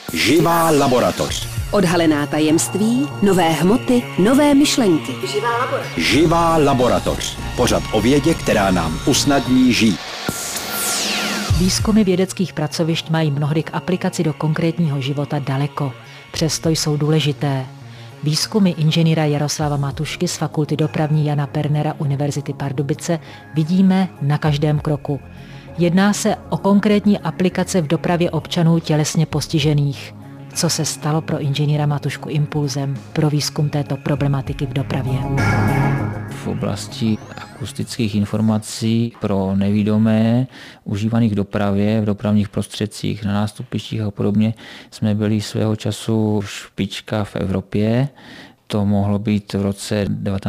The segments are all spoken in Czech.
Živá laboratoř. Odhalená tajemství, nové hmoty, nové myšlenky. Živá laboratoř. Pořad o vědě, která nám usnadní žít. Výzkumy vědeckých pracovišť mají mnohdy k aplikaci do konkrétního života daleko. Přesto jsou důležité. Výzkumy inženýra Jaroslava Matušky z Fakulty dopravní Jana Pernera Univerzity Pardubice vidíme na každém kroku. Jedná se o konkrétní aplikace v dopravě občanů tělesně postižených. Co se stalo pro inženýra Matušku impulzem pro výzkum této problematiky v dopravě? V oblasti akustických informací pro nevidomé užívaných v dopravě, v dopravních prostředcích, na nástupištích a podobně jsme byli svého času špička v Evropě. To mohlo být v roce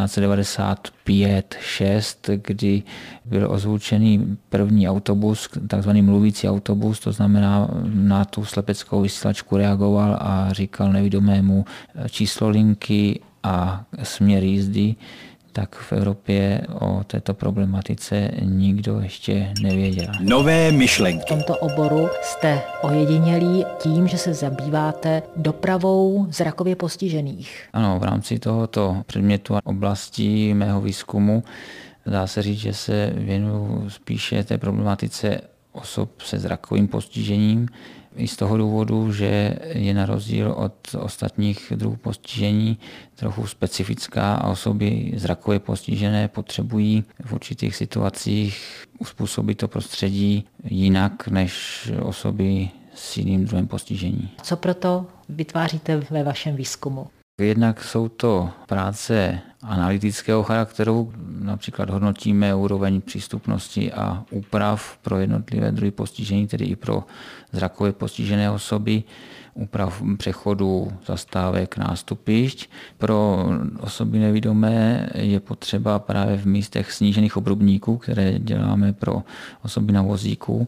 1995-6, kdy byl ozvučený první autobus, takzvaný mluvící autobus, to znamená na tu slepeckou vysílačku reagoval a říkal nevidomému číslo linky a směr jízdy. Tak v Evropě o této problematice nikdo ještě nevěděl. Nové myšlenky. V tomto oboru jste ojedinělí tím, že se zabýváte dopravou zrakově postižených. Ano, v rámci tohoto předmětu a oblasti mého výzkumu dá se říct, že se věnuju spíše té problematice osob se zrakovým postižením. I z toho důvodu, že je na rozdíl od ostatních druhů postižení trochu specifická a osoby zrakově postižené potřebují v určitých situacích uspůsobit to prostředí jinak než osoby s jiným druhem postižení. Co proto vytváříte ve vašem výzkumu? Jednak jsou to práce analytického charakteru, například hodnotíme úroveň přístupnosti a úprav pro jednotlivé druhy postižení, tedy i pro zrakově postižené osoby, úprav přechodu zastávek, nástupišť. Pro osoby nevidomé je potřeba právě v místech snížených obrubníků, které děláme pro osoby na vozíku,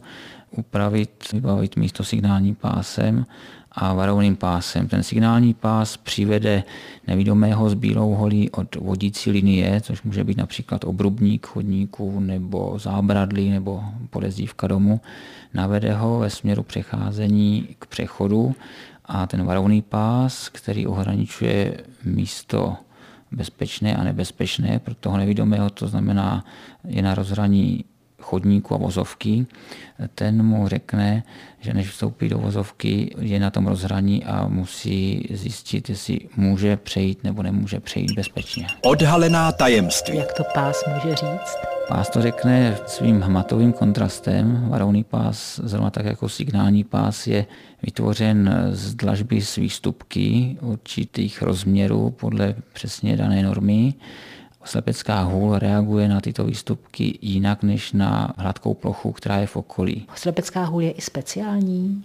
vybavit místo signálním pásem a varovným pásem. Ten signální pás přivede nevidomého s bílou holí od vodící linie, což může být například obrubník chodníku nebo zábradlí nebo podezdívka domu. Navede ho ve směru přecházení k přechodu a ten varovný pás, který ohraničuje místo bezpečné a nebezpečné pro toho nevidomého, to znamená je na rozhraní chodníku a vozovky, ten mu řekne, že než vstoupí do vozovky, je na tom rozhraní a musí zjistit, jestli může přejít nebo nemůže přejít bezpečně. Odhalená tajemství. Jak to pás může říct? Pás to řekne svým hmatovým kontrastem. Varovný pás, zrovna tak jako signální pás, je vytvořen z dlažby z výstupky určitých rozměrů podle přesně dané normy. Slepecká hůl reaguje na tyto výstupky jinak než na hladkou plochu, která je v okolí. Slepecká hůl je i speciální?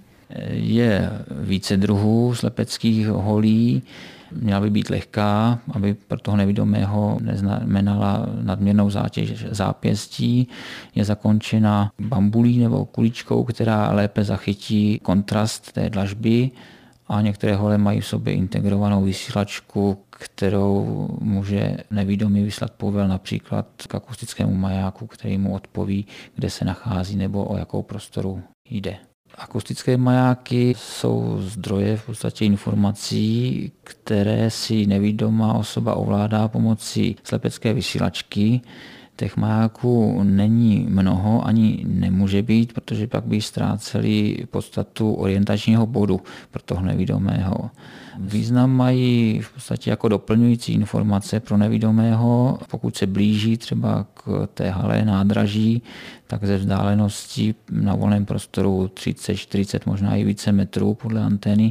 Je více druhů slepeckých holí. Měla by být lehká, aby pro toho nevidomého neznamenala nadměrnou zátěž zápěstí. Je zakončena bambulí nebo kuličkou, která lépe zachytí kontrast té dlažby. A některé hole mají v sobě integrovanou vysílačku, kterou může nevidomý vyslat povel například k akustickému majáku, který mu odpoví, kde se nachází nebo o jakou prostoru jde. Akustické majáky jsou zdroje v podstatě informací, které si nevidomá osoba ovládá pomocí slepecké vysílačky. Těch majáků není mnoho, ani nemůže být, protože pak by ztráceli podstatu orientačního bodu pro toho nevidomého. Význam mají v podstatě jako doplňující informace pro nevidomého. Pokud se blíží třeba k té hale nádraží, tak ze vzdálenosti na volném prostoru 30, 40, možná i více metrů podle antény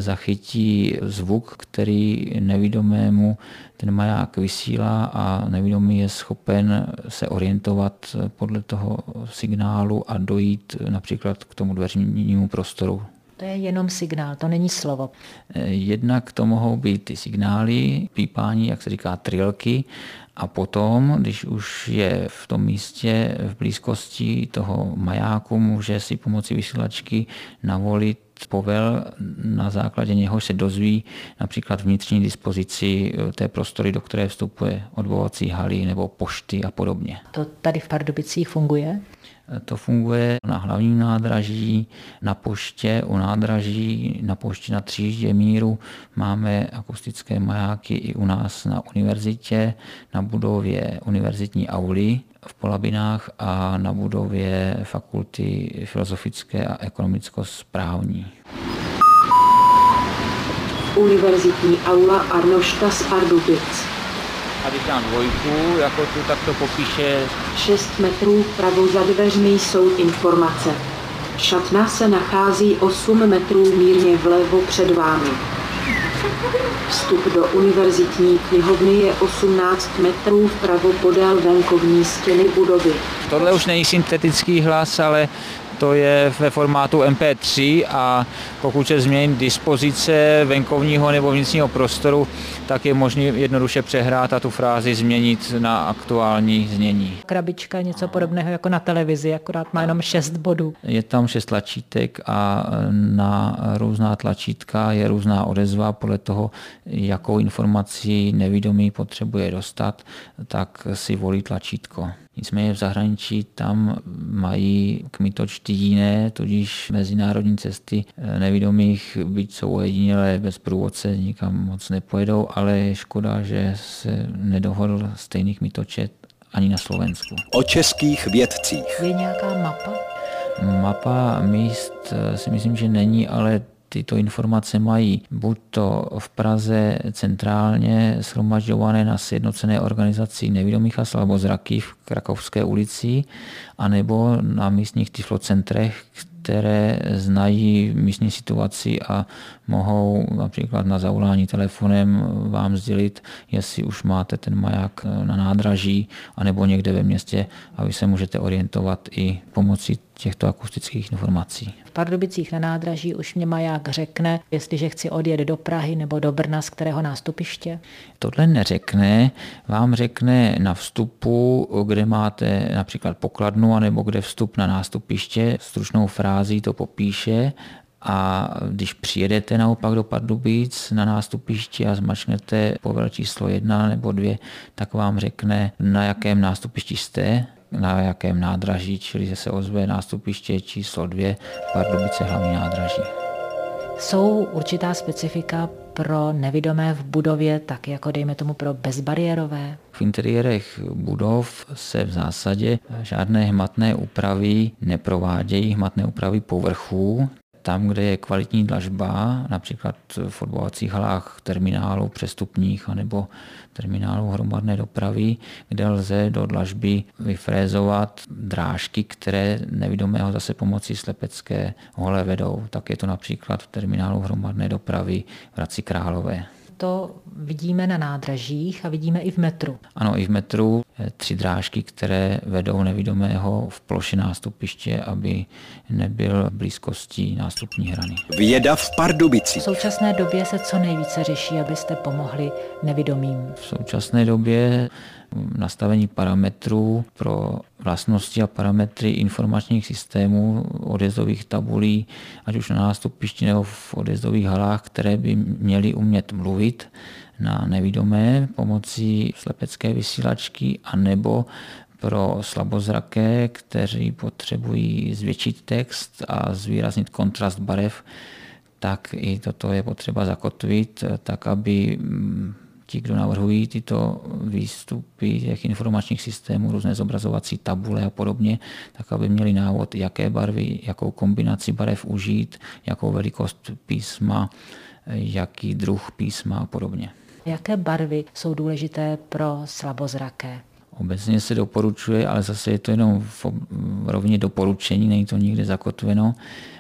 zachytí zvuk, který nevidomému ten maják vysílá a nevidomý je schopen se orientovat podle toho signálu a dojít například k tomu dveřnímu prostoru. To je jenom signál, to není slovo. Jednak to mohou být ty signály, pípání, jak se říká, trilky, a potom, když už je v tom místě v blízkosti toho majáku, může si pomocí vysílačky navolit povel, na základě něhož se dozví například vnitřní dispozici té prostory, do které vstupuje odbavovací haly nebo pošty a podobně. To tady v Pardubicích funguje? To funguje na hlavním nádraží, na poště, u nádraží, na poště na Tříždě míru. Máme akustické majáky i u nás na univerzitě, na budově univerzitní auly v Polabinách a na budově fakulty filozofické a ekonomicko-správní. Univerzitní aula Arnošta z Pardubic. A když dám dvojku, jako tu, tak to popíše. 6 metrů vpravo za dveřmi jsou informace. Šatna se nachází 8 metrů mírně vlevo před vámi. Vstup do univerzitní knihovny je 18 metrů vpravo podél venkovní stěny budovy. Tohle už není syntetický hlas, ale to je ve formátu MP3 a pokud se změní dispozice venkovního nebo vnitřního prostoru, tak je možné jednoduše přehrát a tu frázi změnit na aktuální znění. Krabička je něco podobného jako na televizi, akorát má jenom 6 bodů. Je tam 6 tlačítek a na různá tlačítka je různá odezva podle toho, jakou informaci nevidomý potřebuje dostat, tak si volí tlačítko. Nicméně v zahraničí tam mají kmitočty jiné, tudíž mezinárodní cesty nevidomých, byť jsou ojedinělé bez průvodce, nikam moc nepojedou, ale je škoda, že se nedohodl stejný kmitočet ani na Slovensku. O českých vědcích. Je nějaká mapa? Mapa míst si myslím, že není, ale tyto informace mají buď to v Praze centrálně shromažďované na sjednocené organizaci nevidomých a slabozrakých v Krakovské ulici, anebo na místních tyflocentrech, které znají místní situaci a mohou například na zavolání telefonem vám sdělit, jestli už máte ten maják na nádraží anebo někde ve městě a vy se můžete orientovat i pomocí těchto akustických informací. V Pardubicích na nádraží už mě maják řekne, jestliže chci odjet do Prahy nebo do Brna, z kterého nástupiště? Tohle neřekne, vám řekne na vstupu, kde máte například pokladnu, anebo kde vstup na nástupiště, stručnou frází to popíše. A když přijedete naopak do Pardubic na nástupišti a zmačknete povel číslo 1 nebo 2, tak vám řekne, na jakém nástupišti jste, na jakém nádraží, čili se ozve nástupiště číslo 2, Pardubice hlavní nádraží. Jsou určitá specifika pro nevidomé v budově, tak jako dejme tomu pro bezbariérové? V interiérech budov se v zásadě žádné hmatné úpravy neprovádějí, hmatné úpravy povrchů. Tam, kde je kvalitní dlažba, například v fotbalovacích halách terminálů přestupních anebo terminálů hromadné dopravy, kde lze do dlažby vyfrézovat drážky, které nevidomého zase pomocí slepecké hole vedou. Tak je to například v terminálu hromadné dopravy v Hradci Králové. To vidíme na nádražích a vidíme i v metru. Ano, i v metru 3 drážky, které vedou nevidomého v ploše nástupiště, aby nebyl v blízkosti nástupní hrany. Věda v Pardubicích. V současné době se co nejvíce řeší, abyste pomohli nevidomým? V současné době nastavení parametrů pro vlastnosti a parametry informačních systémů, odjezdových tabulí, ať už na nástupišti nebo v odjezdových halách, které by měly umět mluvit na nevidomé pomocí slepecké vysílačky, anebo pro slabozraké, kteří potřebují zvětšit text a zvýraznit kontrast barev, tak i toto je potřeba zakotvit, tak aby ti, kdo navrhují tyto výstupy těch informačních systémů, různé zobrazovací tabule a podobně, tak aby měli návod, jaké barvy, jakou kombinaci barev užít, jakou velikost písma, jaký druh písma a podobně. Jaké barvy jsou důležité pro slabozraké? Obecně se doporučuje, ale zase je to jenom v rovině doporučení, není to nikde zakotveno.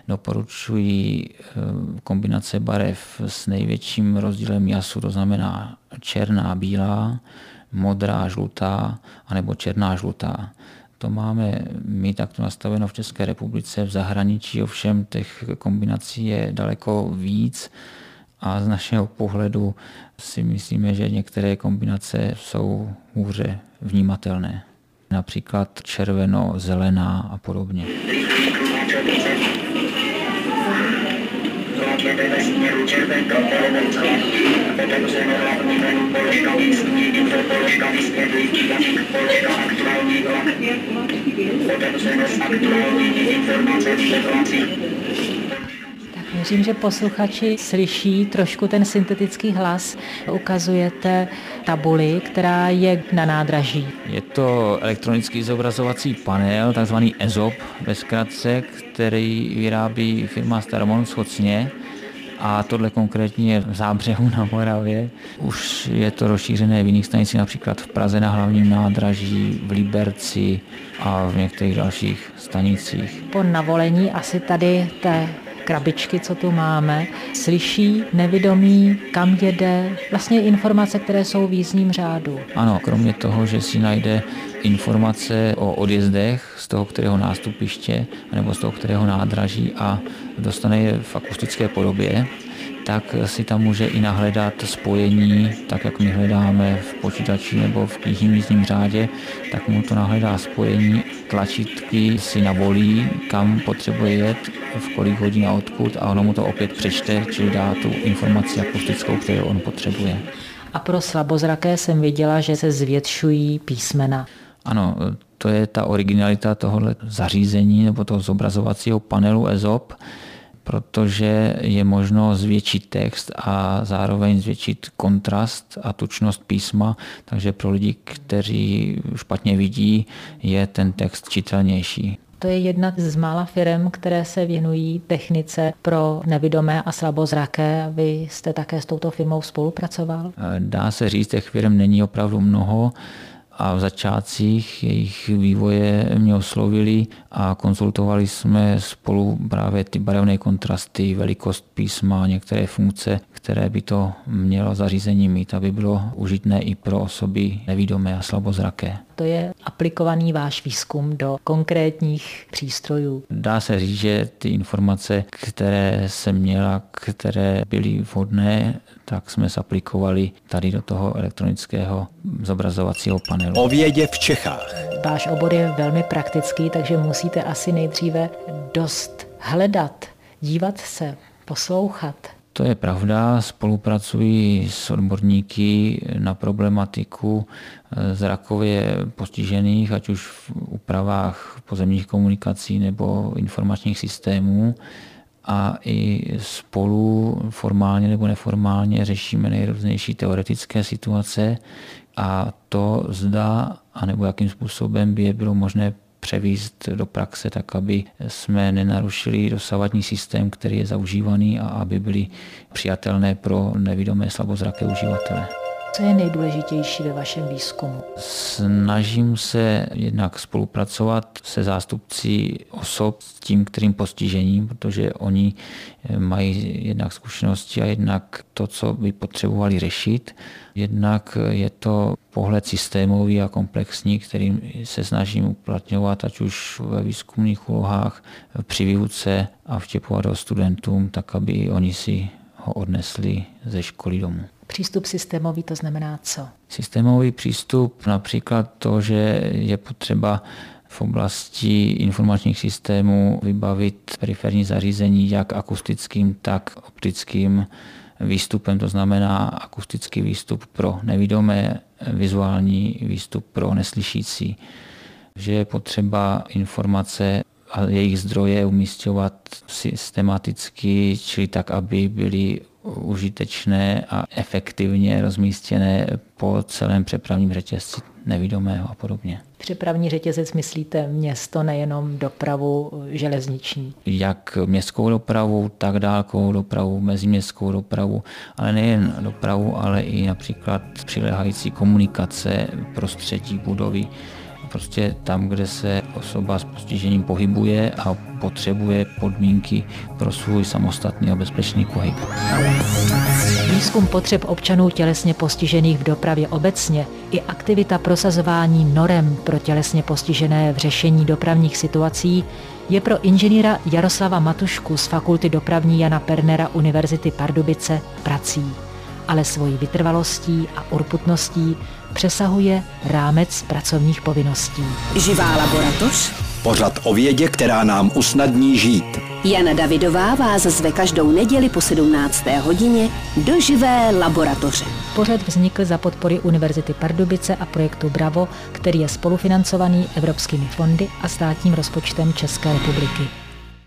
Doporučují kombinace barev s největším rozdílem jasu, to znamená černá, bílá, modrá, žlutá, anebo černá, žlutá. To máme my takto nastaveno v České republice, v zahraničí ovšem těch kombinací je daleko víc a z našeho pohledu si myslíme, že některé kombinace jsou hůře vnímatelné. Například červeno, zelená a podobně. Věřím, že posluchači slyší trošku ten syntetický hlas. Ukazujete tabuli, která je na nádraží. Je to elektronický zobrazovací panel, takzvaný EZOP ve zkratce, který vyrábí firma Staromon v Chocně. A tohle konkrétně je v Zábřehu na Moravě. Už je to rozšířené v jiných stanicích, například v Praze na hlavním nádraží, v Liberci a v některých dalších stanicích. Po navolení asi tady té krabičky, co tu máme, slyší nevidomý, kam jede, vlastně informace, které jsou v jízdním řádu. Ano, kromě toho, že si najde informace o odjezdech z toho kterého nástupiště nebo z toho kterého nádraží a dostane je v akustické podobě, tak si tam může i nahledat spojení, tak jak my hledáme v počítači nebo v knižním jízdním řádě, tak mu to nahledá spojení, tlačítky si navolí, kam potřebuje jet, v kolik hodin a odkud a ono mu to opět přečte, čili dá tu informaci akustickou, kterou on potřebuje. A pro slabozraké jsem viděla, že se zvětšují písmena. Ano, to je ta originalita tohoto zařízení nebo toho zobrazovacího panelu EZOP, protože je možno zvětšit text a zároveň zvětšit kontrast a tučnost písma, takže pro lidi, kteří špatně vidí, je ten text čitelnější. To je jedna z mála firem, které se věnují technice pro nevidomé a slabozraké. Vy jste také s touto firmou spolupracoval? Dá se říct, těch firm není opravdu mnoho. A v začátcích jejich vývoje mě oslovili a konzultovali jsme spolu právě ty barevné kontrasty, velikost písma, některé funkce, které by to mělo zařízení mít, aby bylo užitné i pro osoby nevidomé a slabozraké. To je aplikovaný váš výzkum do konkrétních přístrojů. Dá se říct, že ty informace, které jsem měla, které byly vhodné, tak jsme zaplikovali tady do toho elektronického zobrazovacího panelu. O vědě v Čechách. Váš obor je velmi praktický, takže musíte asi nejdříve dost hledat, dívat se, poslouchat. To je pravda, spolupracuji s odborníky na problematiku zrakově postižených, ať už v úpravách pozemních komunikací nebo informačních systémů. A i spolu formálně nebo neformálně řešíme nejrůznější teoretické situace a to zda, anebo jakým způsobem by je bylo možné převést do praxe, tak aby jsme nenarušili dosavadní systém, který je zaužívaný a aby byly přijatelné pro nevidomé slabozraké uživatele. Co je nejdůležitější ve vašem výzkumu? Snažím se jednak spolupracovat se zástupci osob s tím, kterým postižením, protože oni mají jednak zkušenosti a jednak to, co by potřebovali řešit. Jednak je to pohled systémový a komplexní, kterým se snažím uplatňovat, ať už ve výzkumných úlohách, při výuce a vtěpovat do studentům, tak aby oni si ho odnesli ze školy domů. Přístup systémový, to znamená co? Systémový přístup, například to, že je potřeba v oblasti informačních systémů vybavit periferní zařízení jak akustickým, tak optickým výstupem, to znamená akustický výstup pro nevidomé, vizuální výstup pro neslyšící. Že je potřeba informace a jejich zdroje umísťovat systematicky, čili tak, aby byly užitečné a efektivně rozmístěné po celém přepravním řetězci nevidomého a podobně. Přepravní řetězec myslíte město, nejenom dopravu železniční? Jak městskou dopravu, tak dálkovou dopravu, meziměstskou dopravu, ale nejen dopravu, ale i například přiléhající komunikace, prostředí, budovy. Prostě tam, kde se osoba s postižením pohybuje a potřebuje podmínky pro svůj samostatný a bezpečný pohyb. Výzkum potřeb občanů tělesně postižených v dopravě obecně i aktivita prosazování norem pro tělesně postižené v řešení dopravních situací je pro inženýra Jaroslava Matušku z Fakulty dopravní Jana Pernera Univerzity Pardubice prací, ale svojí vytrvalostí a urputností přesahuje rámec pracovních povinností. Živá laboratoř. Pořad o vědě, která nám usnadní žít. Jana Davidová vás zve každou neděli po 17. hodině do živé laboratoře. Pořad vznikl za podpory Univerzity Pardubice a projektu Bravo, který je spolufinancovaný evropskými fondy a státním rozpočtem České republiky.